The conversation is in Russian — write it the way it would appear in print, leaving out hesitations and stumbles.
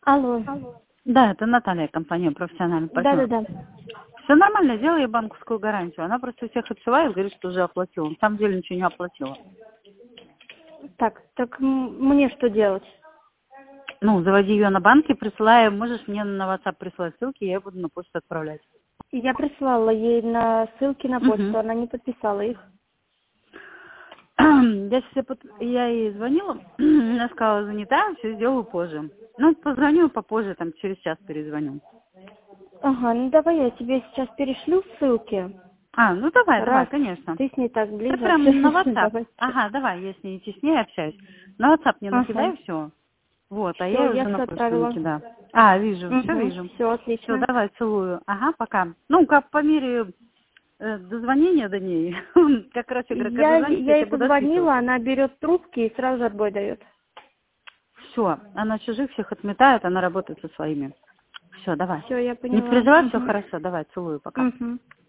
Алло. Да, это Наталья, компания «Профессиональный партнер». Да-да-да. Все нормально, делаю банковскую гарантию. Она просто всех отсылает, говорит, что уже оплатила. На самом деле ничего не оплатила. Так мне что делать? Ну, заводи ее на банке, присылай, можешь мне на WhatsApp прислать ссылки, я буду на почту отправлять. Я прислала ей на ссылки на почту, Угу. она не подписала их. Я ей звонила, она сказала, занята, все сделаю позже. Ну, позвоню попозже, там, через час перезвоню. Ага, ну давай я тебе сейчас перешлю ссылки. Ну давай, Раз конечно. ты с ней так Ты ближе прям на общаешься, WhatsApp. давай. Ага, давай, я с ней теснее общаюсь. На WhatsApp мне Ага. накидай все. Вот, а Все, я я уже на все почту отправила. накидаю. Вижу, все Угу. вижу. Все, Все, отлично. давай, целую. Ага, пока. Ну, как по мере дозвонения до ней, как раз я говорю, когда Я дозвонится, я ей тебе буду отписывать. позвонила, она берет трубки и сразу отбой дает. Все, она чужих всех отметает, она работает со своими. Все, давай. Все, я Не поняла. переживай, все Угу. хорошо, давай, целую, пока. Угу.